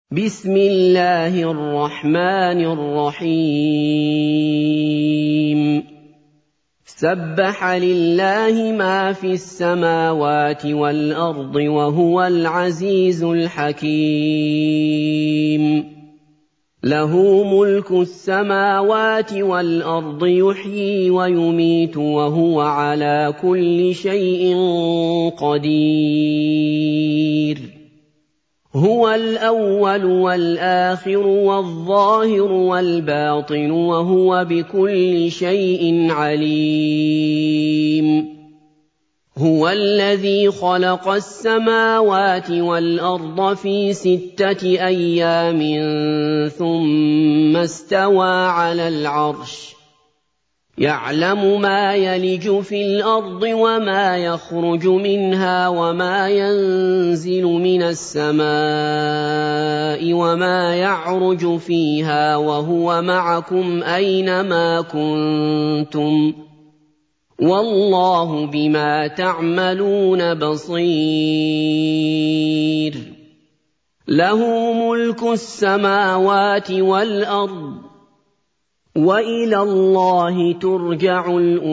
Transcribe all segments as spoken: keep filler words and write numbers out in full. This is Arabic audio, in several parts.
بسم الله الرحمن الرحيم سبح لله ما في السماوات والأرض وهو العزيز الحكيم له ملك السماوات والأرض يحيي ويميت وهو على كل شيء قدير هو الأول والآخر والظاهر والباطن وهو بكل شيء عليم هو الذي خلق السماوات والأرض في ستة أيام ثم استوى على العرش يعلم ما يلج في الأرض وما يخرج منها وما ينزل من السماء وما يعرج فيها وهو معكم أينما كنتم والله بما تعملون بصير له ملك السماوات والأرض وإلى الله ترجع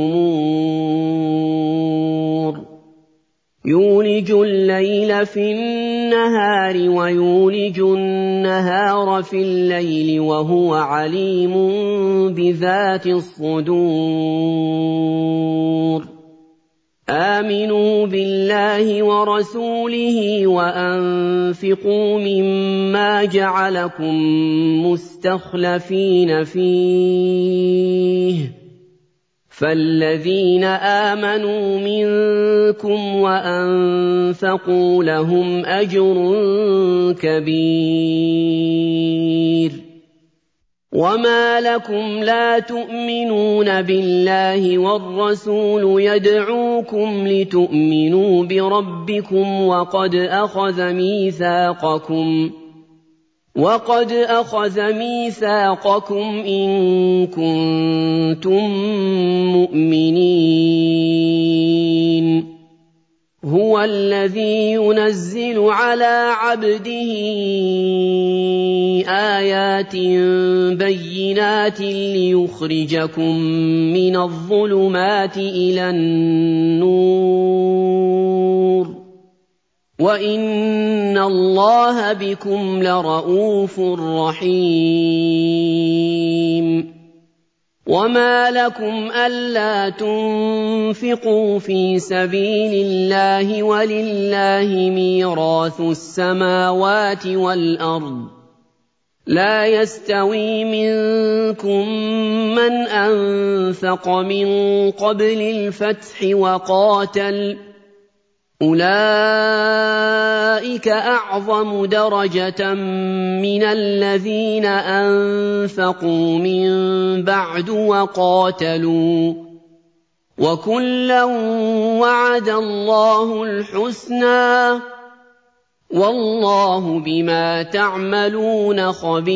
الأمور يولج الليل في النهار ويولج النهار في الليل وهو عليم بذات الصدور آمنوا بالله ورسوله وأنفقوا مما جعلكم مستخلفين فيه فالذين آمنوا منكم وأنفقوا لهم أجر كبير وما لكم لا تؤمنون بالله والرسول يدعوكم لتؤمنوا بربكم وقد أخذ ميثاقكم وقد أخذ ميثاقكم إن كنتم مؤمنين هو الذي ينزل على عبده آيات بينات ليخرجكم من الظلمات إلى النور وإن الله بكم لرءوف رحيم وما لكم ألا تنفقوا في سبيل الله ولله ميراث السماوات والأرض لا يستوي منكم من أنفق من قبل الفتح وقاتل أولئك أعظم درجة من الذين أنفقوا من بعد وقاتلوا وكلا وعد الله الحسنى والله بما تعملون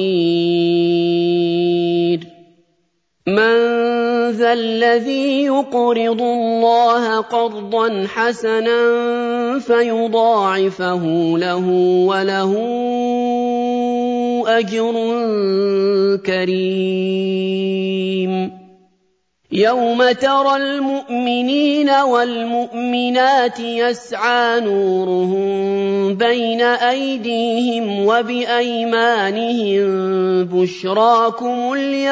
خبير من ذا الذي يقرض الله قرضا حسنا فيضاعفه له وله أجر كريم يوم ترى المؤمنين والمؤمنات يسعى نورهم بين أيديهم وبأيمانهم بشراكم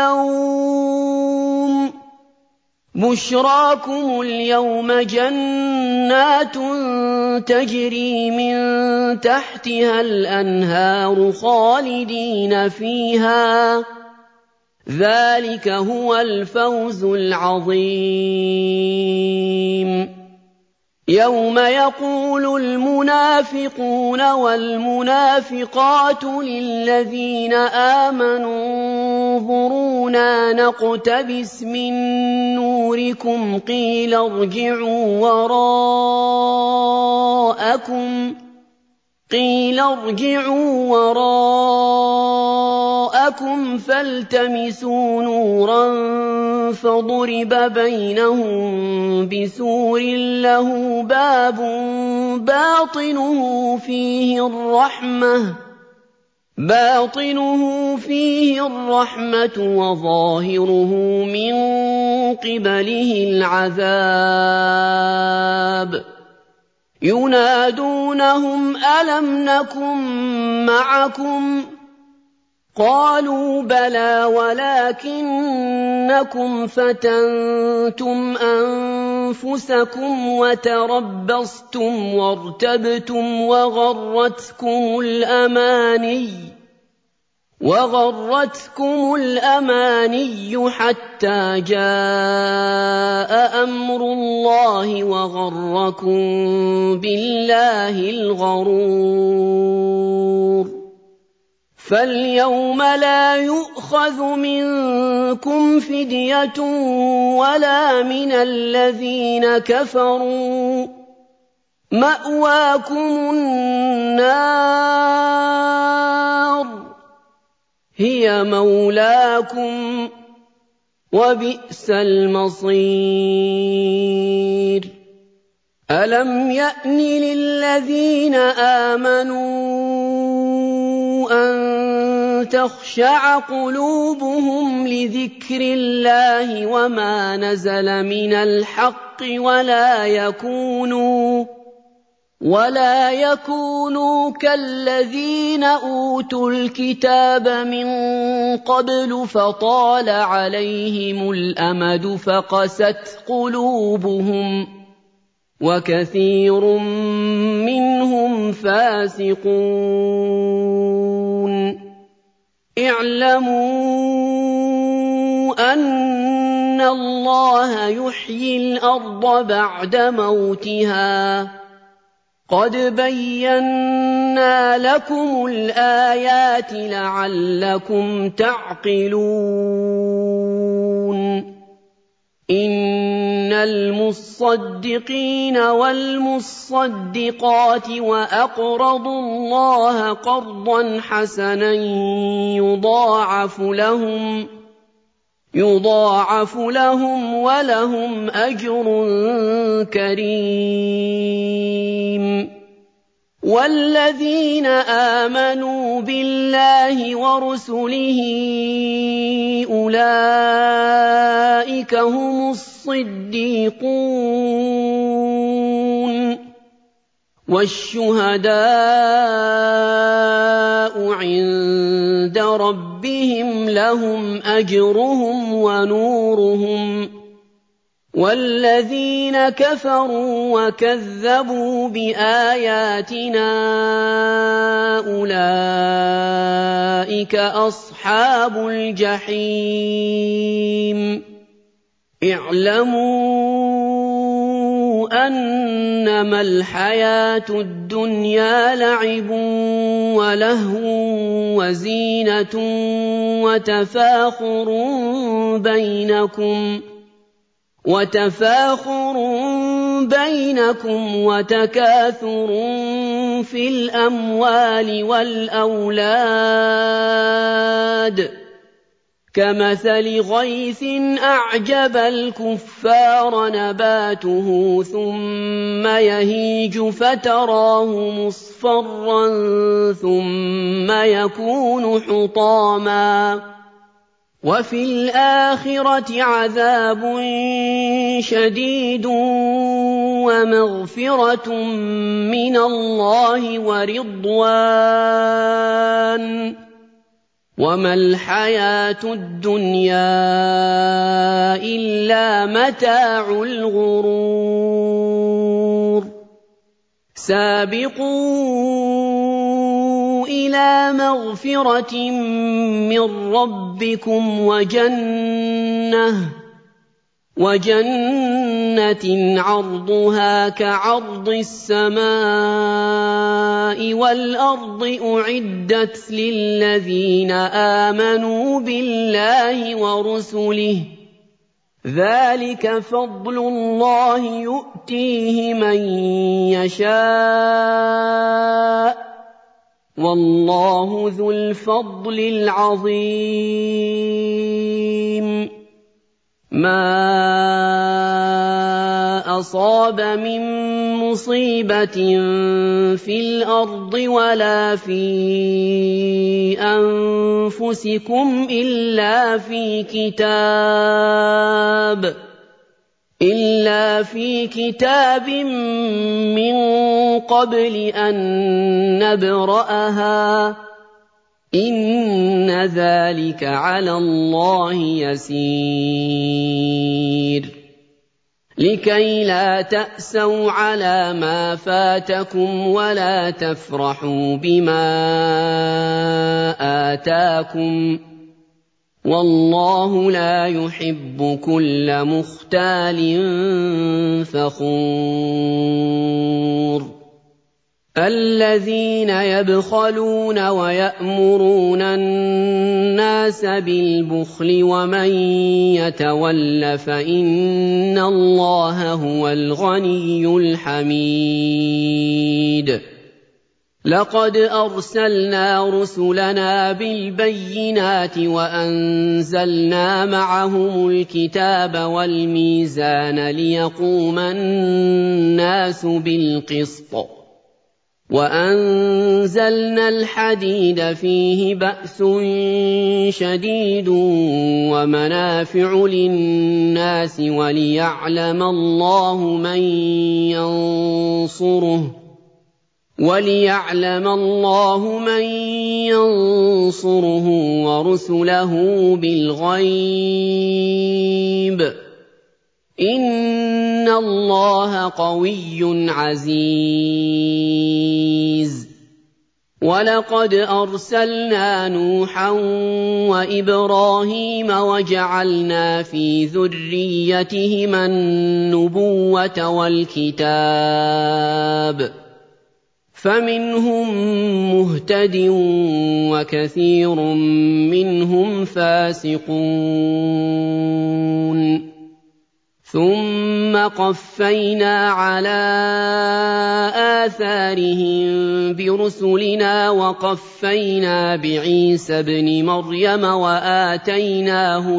اليوم بشراكم اليوم جنات تجري من تحتها الأنهار خالدين فيها ذلك هو الفوز العظيم يوم يقول المنافقون والمنافقات للذين آمنوا انظرونا نقتبس من نوركم قيل ارجعوا وراءكم قيل ارجعوا وراءكم فالتمسوا نورا فضرب بينهم بسور له باب باطنه فيه الرحمة بَاطِنُهُ فِيهِ الرَّحْمَةُ وَظَاهِرُهُ مِن قِبَلِهِ الْعَذَابُ يُنَادُونَهُمْ أَلَمْ نَكُن مَّعَكُمْ ۖ قَالُوا بَلَىٰ وَلَٰكِنَّكُمْ فَتَنتُمْ أَنفُسَكُمْ وَتَرَبَّصْتُمْ وَارْتَبْتُمْ وَغَرَّتْكُمُ الْأَمَانِيُّ وَغَرَّتْكُمُ الْأَمَانِيُّ حَتَّىٰ جَاءَ أَمْرُ اللَّهِ وَغَرَّكُم بِاللَّهِ الْغَرُورُ فَالْيَوْمَ لَا يُؤْخَذُ مِنكُمْ فِدْيَةٌ وَلَا مِنَ الَّذِينَ كَفَرُوا ۚ مَأْوَاكُمُ النَّارُ هِيَ مَوْلَاكُمْ ۖ وَبِئْسَ الْمَصِيرُ أَلَمْ يَأْنِ لِلَّذِينَ آمَنُوا أَن تَخْشَعَ قُلُوبُهُمْ لِذِكْرِ اللَّهِ وَمَا نَزَلَ مِنَ الْحَقِّ وَلَا يَكُونُوا وَلَا يَكُونُوا كَالَّذِينَ أُوتُوا الْكِتَابَ مِن قَبْلُ فَطَالَ عَلَيْهِمُ الْأَمَدُ فَقَسَتْ قُلُوبُهُمْ ۖ وَكَثِيرٌ مِّنْهُمْ فَاسِقُونَ اعْلَمُوا أَنَّ اللَّهَ يُحْيِي الْأَرْضَ بَعْدَ مَوْتِهَا ۚ قَدْ بَيَّنَّا لَكُمُ الْآيَاتِ لَعَلَّكُمْ تَعْقِلُونَ إِنَّ الْمُصَّدِّقِينَ وَالْمُصَّدِّقَاتِ وَأَقْرَضُوا اللَّهَ قَرْضًا حَسَنًا يُضَاعَفُ لَهُمْ يُضَاعَفُ لَهُمْ وَلَهُمْ أَجْرٌ كَرِيمٌ وَالَّذِينَ آمَنُوا بِاللَّهِ وَرُسُلِهِ أُولَٰئِكَ هُمُ الصِّدِّيقُونَ وَالشُّهَدَاءُ عِندَ رَبِّهِمْ لَهُمْ أَجْرُهُمْ وَنُورُهُمْ ۖ وَالَّذِينَ كَفَرُوا وَكَذَّبُوا بِآيَاتِنَا أُولَٰئِكَ أَصْحَابُ الْجَحِيمِ اعْلَمُوا أَنَّمَا الْحَيَاةُ الدُّنْيَا لَعِبٌ وَلَهْوٌ وَزِينَةٌ وَتَفَاخُرٌ بَيْنَكُمْ وتفاخر بينكم وتكاثر في الأموال والأولاد كمثل غيث أعجب الكفار نباته ثم يهيج فتراه مصفرا ثم يكون حطاما وفي الآخرة عذاب شديد ومغفرة من الله ورضوان وما الحياة الدنيا إلا متاع الغرور سابقوا إلى مغفرة من ربكم وجنة وجنة عرضها كعرض السماء والأرض أعدت للذين آمنوا بالله ورسله ذلك فضل الله يؤتيه من يشاء والله ذو الفضل العظيم ما أصاب من مُصِيبَةٍ فِي الْأَرْضِ وَلَا فِي أَنفُسِكُمْ إِلَّا فِي كِتَابٍ إِلَّا فِي كِتَابٍ مِّن قَبْلِ أَن نَّبْرَأَهَا ۚ إِنَّ ذَٰلِكَ عَلَى اللَّهِ يَسِيرٌ لِكَيْ لَا تَأْسَوْا عَلَىٰ مَا فَاتَكُمْ وَلَا تَفْرَحُوا بِمَا آتَاكُمْ ۗ وَاللَّهُ لَا يُحِبُّ كُلَّ مُخْتَالٍ فَخُورٍ الَّذِينَ يَبْخَلُونَ وَيَأْمُرُونَ النَّاسَ بِالْبُخْلِ وَمَن يَتَوَلَّ فَإِنَّ اللَّهَ هُوَ الْغَنِيُّ الْحَمِيدُ لَقَدْ أَرْسَلْنَا رُسُلَنَا بِالْبَيِّنَاتِ وَأَنزَلْنَا مَعَهُمُ الْكِتَابَ وَالْمِيزَانَ لِيَقُومَ النَّاسُ بِالْقِسْطِ ۖ وَأَنزَلْنَا الْحَدِيدَ فِيهِ بَأْسٌ شَدِيدٌ وَمَنَافِعُ لِلنَّاسِ وَلِيَعْلَمَ اللَّهُ مَن يَنصُرُهُ وَلِيَعْلَمَ اللَّهُ مَن يَنصُرُهُ وَرُسُلَهُ بِالْغَيْبِ ۚ إِنَّ اللَّهَ قَوِيٌّ عَزِيزٌ وَلَقَدْ أَرْسَلْنَا نُوحًا وَإِبْرَاهِيمَ وَجَعَلْنَا فِي ذُرِّيَّتِهِمَا النُّبُوَّةَ وَالْكِتَابَ ۖ فَمِنْهُم مُّهْتَدٍ وَكَثِيرٌ مِّنْهُمْ فَاسِقُونَ ثُمَّ قَفَّيْنَا عَلَىٰ آثَارِهِم بِرُسُلِنَا وَقَفَّيْنَا بِعِيسَى ابْنِ مَرْيَمَ وَآتَيْنَاهُ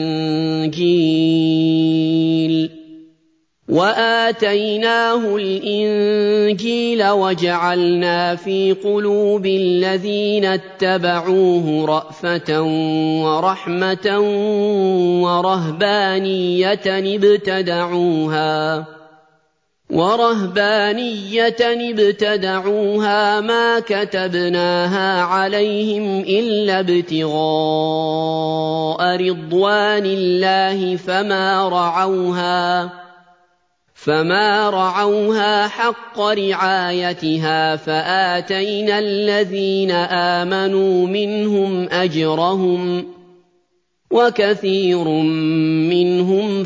الْإِنجِيلَ وَآتَيْنَاهُ الْإِنجِيلَ وَجَعَلْنَا فِي قُلُوبِ الَّذِينَ اتَّبَعُوهُ رَأْفَةً وَرَحْمَةً وَرَهْبَانِيَّةً ابْتَدَعُوهَا وَرَهْبَانِيَّةً ابْتَدَعُوهَا مَا كَتَبْنَاهَا عَلَيْهِمْ إِلَّا ابْتِغَاءَ رِضْوَانِ اللَّهِ فَمَا رَعَوْهَا فَمَا رَعَوْهَا حَقَّ رِعَايَتِهَا فَآتَيْنَا الَّذِينَ آمَنُوا مِنْهُمْ أَجْرَهُمْ ۖ وَكَثِيرٌ مِّنْهُمْ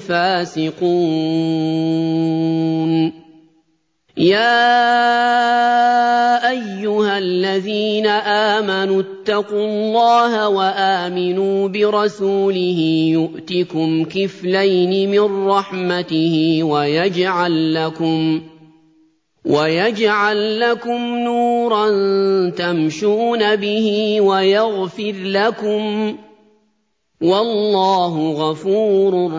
فَاسِقُونَ يَا أَيُّهَا الَّذِينَ آمَنُوا اتَّقُوا اللَّهَ وَآمِنُوا بِرَسُولِهِ يُؤْتِكُمْ كِفْلَيْنِ مِن رَّحْمَتِهِ وَيَجْعَل لَّكُمْ وَيَجْعَل لَّكُمْ نُورًا تَمْشُونَ بِهِ وَيَغْفِرْ لَكُمْ ۚ وَاللَّهُ غَفُورٌ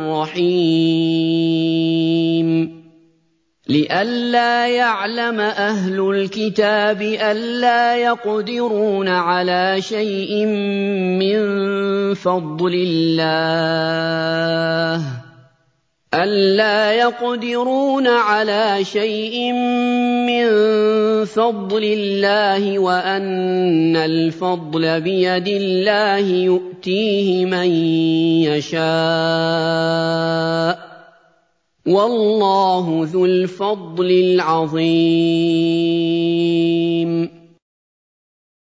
رَّحِيمٌ لِئَلَّا يَعْلَمَ أَهْلُ الْكِتَابِ أَلَّا يَقْدِرُونَ عَلَىٰ شَيْءٍ مِّن فَضْلِ اللَّهِ أَلَّا يَقْدِرُونَ عَلَىٰ شَيْءٍ مِّن فَضْلِ اللَّهِ وَأَنَّ الْفَضْلَ بِيَدِ اللَّهِ يُؤْتِيهِ مَن يَشَاءُ ۚ وَاللَّهُ ذُو الْفَضْلِ الْعَظِيمِ